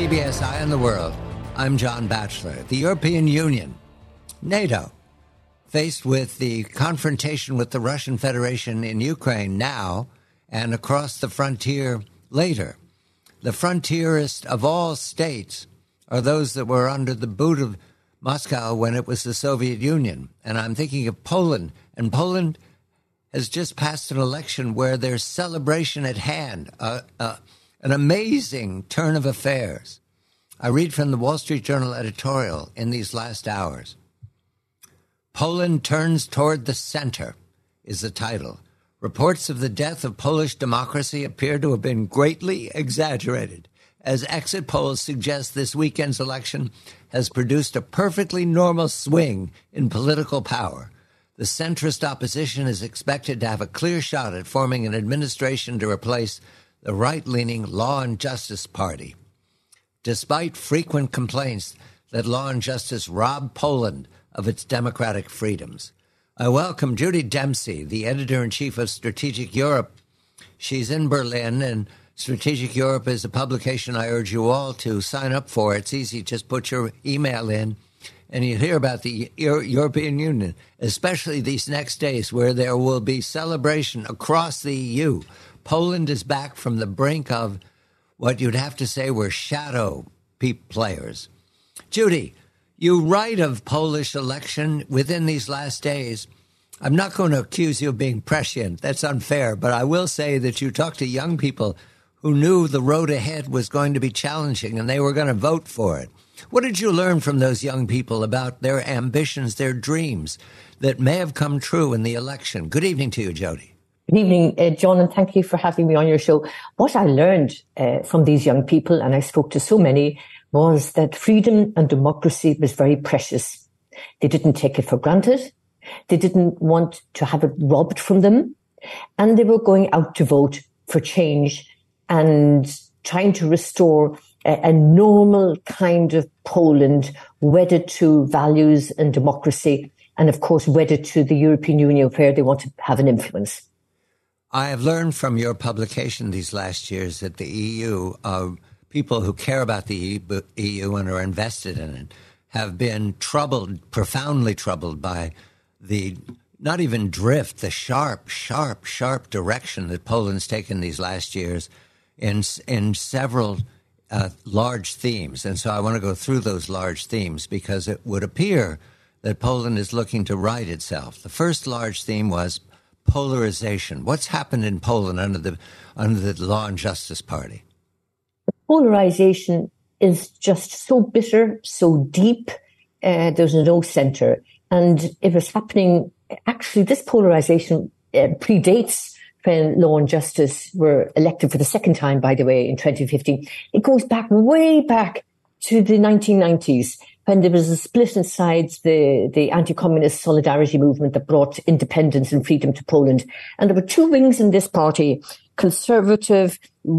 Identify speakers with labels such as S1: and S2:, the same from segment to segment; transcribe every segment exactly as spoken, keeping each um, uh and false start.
S1: B S Eye on the World. I'm John Batchelor. The European Union, NATO, faced with the confrontation with the Russian Federation in Ukraine now and across the frontier later. The frontieriest of all states are those that were under the boot of Moscow when it was the Soviet Union. And I'm thinking of Poland. And Poland has just passed an election where there's celebration at hand, uh, uh, an amazing turn of affairs. I read from the Wall Street Journal editorial in these last hours. Poland turns toward the center is the title. Reports of the death of Polish democracy appear to have been greatly exaggerated, as exit polls suggest this weekend's election has produced a perfectly normal swing in political power. The centrist opposition is expected to have a clear shot at forming an administration to replace the right-leaning Law and Justice Party. Despite frequent complaints that Law and Justice rob Poland of its democratic freedoms. I welcome Judy Dempsey, the editor-in-chief of Strategic Europe. She's in Berlin, and Strategic Europe is a publication I urge you all to sign up for. It's easy. Just put your email in, and you hear about the Euro- European Union, especially these next days where there will be celebration across the E U. Poland is back from the brink of what you'd have to say were shadow pe- players. Judy, you write of Polish election within these last days. I'm not going to accuse you of being prescient. That's unfair. But I will say that you talked to young people who knew the road ahead was going to be challenging and they were going to vote for it. What did you learn from those young people about their ambitions, their dreams that may have come true in the election? Good evening to you, Jody.
S2: Good evening, uh, John, and thank you for having me on your show. What I learned uh, from these young people, and I spoke to so many, was that freedom and democracy was very precious. They didn't take it for granted. They didn't want to have it robbed from them. And they were going out to vote for change and trying to restore a, a normal kind of Poland, wedded to values and democracy, and of course, wedded to the European Union where they want to have an influence.
S1: I have learned from your publication these last years that the E U, uh, people who care about the E U and are invested in it, have been troubled, profoundly troubled by the, not even drift, the sharp, sharp, sharp direction that Poland's taken these last years in, in several uh, large themes. And so I want to go through those large themes because it would appear that Poland is looking to right itself. The first large theme was polarization. What's happened in Poland under the under the Law and Justice Party?
S2: Polarization is just so bitter, so deep. Uh, there's no center, and it was happening. Actually, this polarization uh, predates when Law and Justice were elected for the second time. By the way, in twenty fifteen, it goes back way back to the nineteen nineties. When there was a split inside the, the anti-communist solidarity movement that brought independence and freedom to Poland. And there were two wings in this party, conservative,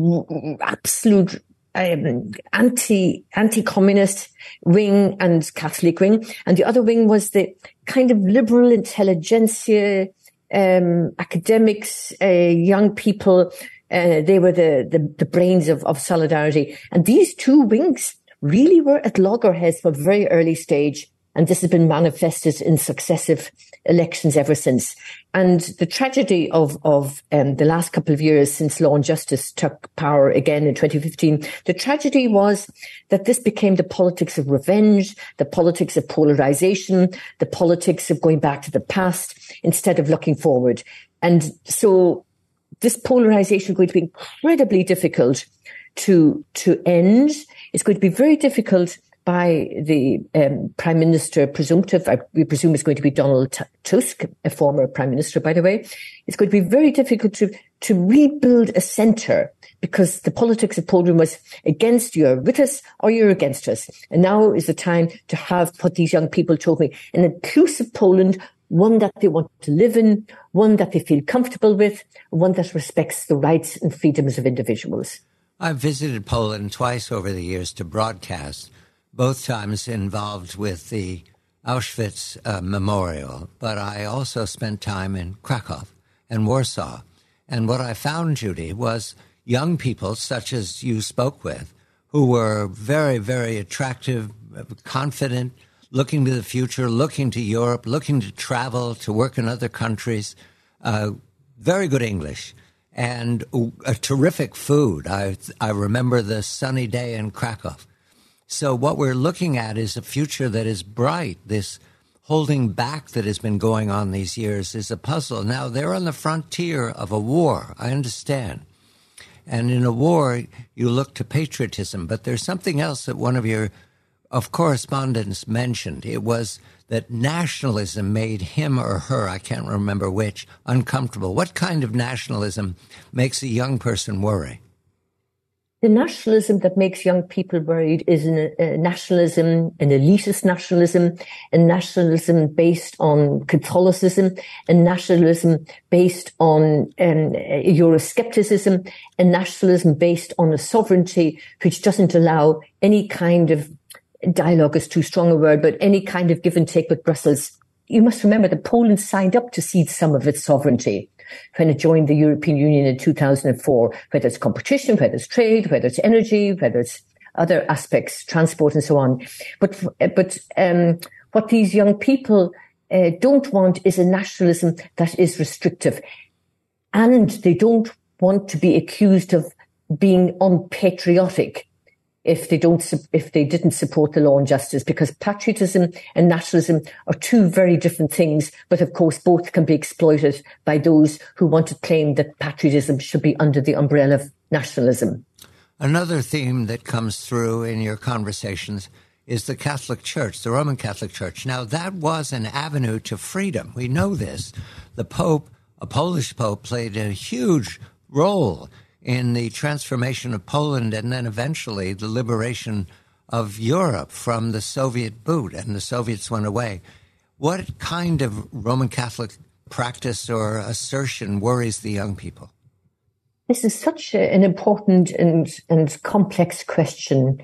S2: absolute um, anti, anti-communist wing and Catholic wing. And the other wing was the kind of liberal intelligentsia, um, academics, uh, young people. Uh, they were the, the, the brains of, of solidarity. And these two wings really were at loggerheads from a very early stage. And this has been manifested in successive elections ever since. And the tragedy of, of um, the last couple of years since Law and Justice took power again in twenty fifteen, the tragedy was that this became the politics of revenge, the politics of polarization, the politics of going back to the past instead of looking forward. And so this polarization is going to be incredibly difficult to, to end. It's going to be very difficult by the um, Prime Minister presumptive, I, we presume it's going to be Donald Tusk, a former Prime Minister, by the way. It's going to be very difficult to, to rebuild a centre because the politics of Poland was against you're with us or you're against us. And now is the time to have what these young people told me, an inclusive Poland, one that they want to live in, one that they feel comfortable with, one that respects the rights and freedoms of individuals.
S1: I've visited Poland twice over the years to broadcast, both times involved with the Auschwitz uh, Memorial, but I also spent time in Krakow and Warsaw. And what I found, Judy, was young people such as you spoke with who were very, very attractive, confident, looking to the future, looking to Europe, looking to travel, to work in other countries, uh, very good English, and a terrific food. I, I remember the sunny day in Krakow. So what we're looking at is a future that is bright. This holding back that has been going on these years is a puzzle. Now, they're on the frontier of a war, I understand. And in a war, you look to patriotism. But there's something else that one of your of correspondents mentioned. It was that nationalism made him or her, I can't remember which, uncomfortable. What kind of nationalism makes a young person worry?
S2: The nationalism that makes young people worried is an, a nationalism, an elitist nationalism, a nationalism based on Catholicism, a nationalism based on um, Euroscepticism, a nationalism based on a sovereignty which doesn't allow any kind of dialogue is too strong a word, but any kind of give and take with Brussels. You must remember that Poland signed up to cede some of its sovereignty when it joined the European Union in two thousand four, whether it's competition, whether it's trade, whether it's energy, whether it's other aspects, transport and so on. But, but um, what these young people uh, don't want is a nationalism that is restrictive. And they don't want to be accused of being unpatriotic if they don't, if they didn't support the law and justice, because patriotism and nationalism are two very different things. But of course, both can be exploited by those who want to claim that patriotism should be under the umbrella of nationalism.
S1: Another theme that comes through in your conversations is the Catholic Church, the Roman Catholic Church. Now, that was an avenue to freedom. We know this. The Pope, a Polish Pope, played a huge role in the transformation of Poland and then eventually the liberation of Europe from the Soviet boot, and the Soviets went away. What kind of Roman Catholic practice or assertion worries the young people?
S2: This is such a, an important and, and complex question.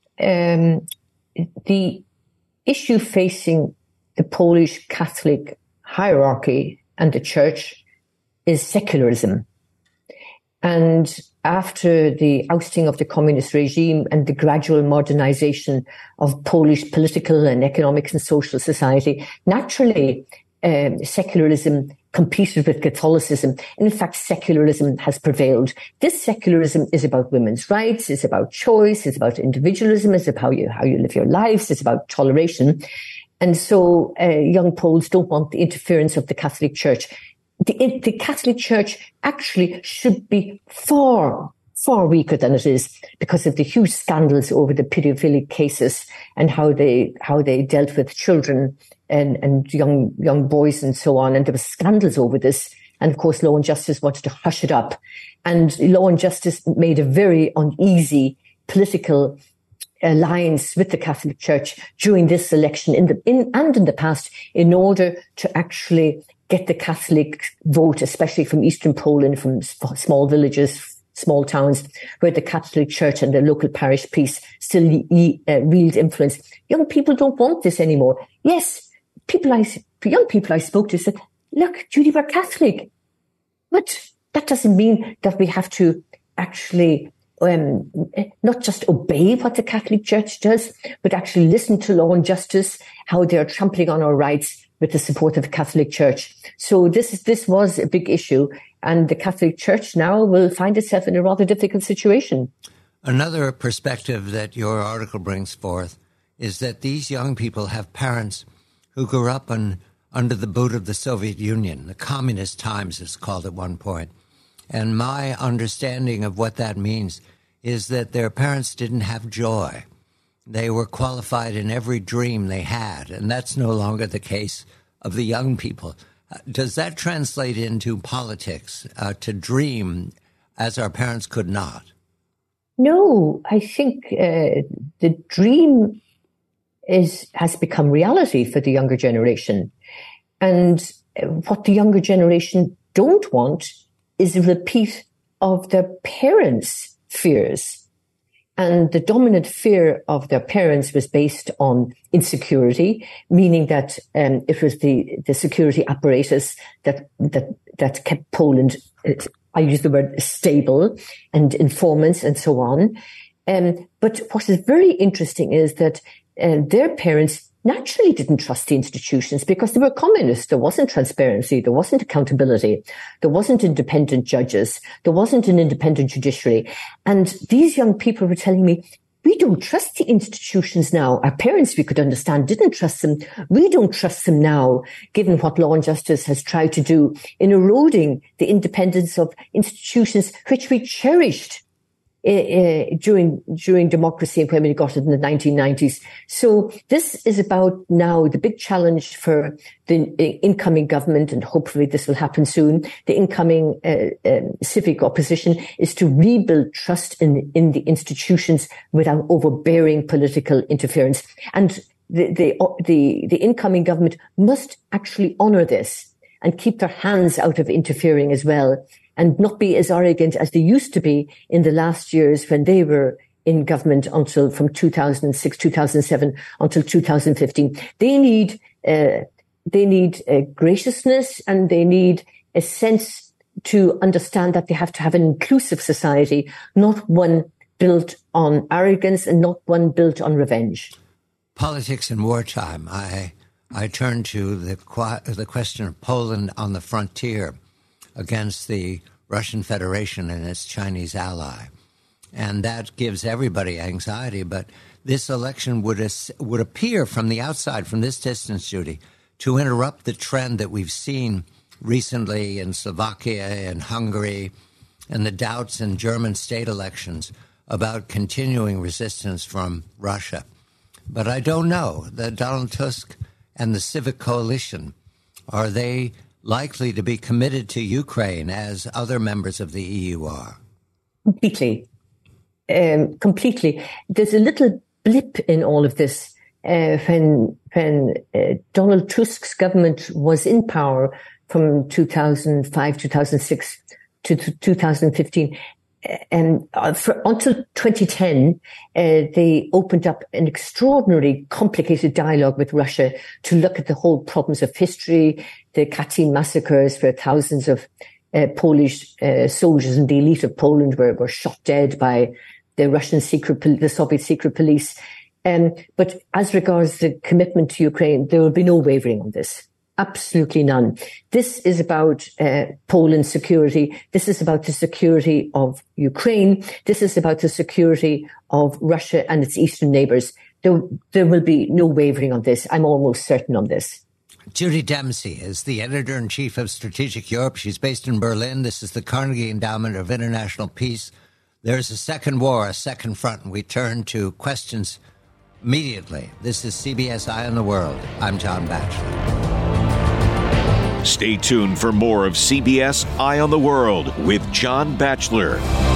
S2: Um, the issue facing the Polish Catholic hierarchy and the Church is secularism. And after the ousting of the communist regime and the gradual modernization of Polish political and economic and social society, naturally, um, secularism competed with Catholicism. And in fact, secularism has prevailed. This secularism is about women's rights, it's about choice, it's about individualism, it's about how you, how you live your lives, it's about toleration. And so uh, young Poles don't want the interference of the Catholic Church. The, the Catholic Church actually should be far, far weaker than it is because of the huge scandals over the pedophilic cases and how they, how they dealt with children and, and young, young boys and so on. And there were scandals over this. And of course, Law and Justice wanted to hush it up. And Law and Justice made a very uneasy political alliance with the Catholic Church during this election in the, in, and in the past in order to actually get the Catholic vote, especially from Eastern Poland, from small villages, small towns, where the Catholic Church and the local parish priest still uh, wield influence. Young people don't want this anymore. Yes, people I, young people I spoke to said, look, Judy, we're Catholic. But that doesn't mean that we have to actually um, not just obey what the Catholic Church does, but actually listen to Law and Justice, how they're trampling on our rights with the support of the Catholic Church. So this is, this was a big issue, and the Catholic Church now will find itself in a rather difficult situation.
S1: Another perspective that your article brings forth is that these young people have parents who grew up on, under the boot of the Soviet Union, the communist times it's called at one point. And my understanding of what that means is that their parents didn't have joy. They were qualified in every dream they had, and that's no longer the case of the young people. Uh, does that translate into politics, uh, to dream as our parents could not?
S2: No, I think uh, the dream is has become reality for the younger generation. And what the younger generation don't want is a repeat of their parents' fears. And the dominant fear of their parents was based on insecurity, meaning that um, it was the, the security apparatus that, that, that kept Poland, I use the word stable, and informants and so on. Um, but what is very interesting is that uh, their parents naturally didn't trust the institutions because they were communists. There wasn't transparency. There wasn't accountability. There wasn't independent judges. There wasn't an independent judiciary. And these young people were telling me, we don't trust the institutions now. Our parents, we could understand, didn't trust them. We don't trust them now, given what Law and Justice has tried to do in eroding the independence of institutions which we cherished Uh, during during democracy and when we got it in the nineteen nineties. So this is about now the big challenge for the incoming government, and hopefully this will happen soon. The incoming uh, uh, civic opposition is to rebuild trust in in the institutions without overbearing political interference. And the the the, the incoming government must actually honour this and keep their hands out of interfering as well, and not be as arrogant as they used to be in the last years when they were in government until from two thousand six, two thousand seven until two thousand fifteen. They need, uh, they need uh, graciousness, and they need a sense to understand that they have to have an inclusive society, not one built on arrogance and not one built on revenge.
S1: Politics in wartime. I, I turn to the, the question of Poland on the frontier against the Russian Federation and its Chinese ally. And that gives everybody anxiety. But this election would would appear from the outside, from this distance, Judy, to interrupt the trend that we've seen recently in Slovakia and Hungary and the doubts in German state elections about continuing resistance from Russia. But I don't know that Donald Tusk and the Civic Coalition, are they likely to be committed to Ukraine as other members of the E U are?
S2: Completely. Um, completely. There's a little blip in all of this uh, when when uh, Donald Tusk's government was in power from two thousand five, two thousand six to two thousand fifteen. And uh, for, until twenty ten, uh, they opened up an extraordinarily complicated dialogue with Russia to look at the whole problems of history, the Katyn massacres where thousands of uh, Polish uh, soldiers and the elite of Poland were, were shot dead by the Russian secret, the Soviet secret police. Um, but as regards the commitment to Ukraine, there will be no wavering on this. Absolutely none. This is about uh, Poland's security. This is about the security of Ukraine. This is about the security of Russia and its eastern neighbours. There, there will be no wavering on this. I'm almost certain on this.
S1: Judy Dempsey is the editor-in-chief of Strategic Europe. She's based in Berlin. This is the Carnegie Endowment of International Peace. There's a second war, a second front, and we turn to questions immediately. This is C B S Eye on the World. I'm John Batchelor.
S3: Stay tuned for more of C B S Eye on the World with John Batchelor.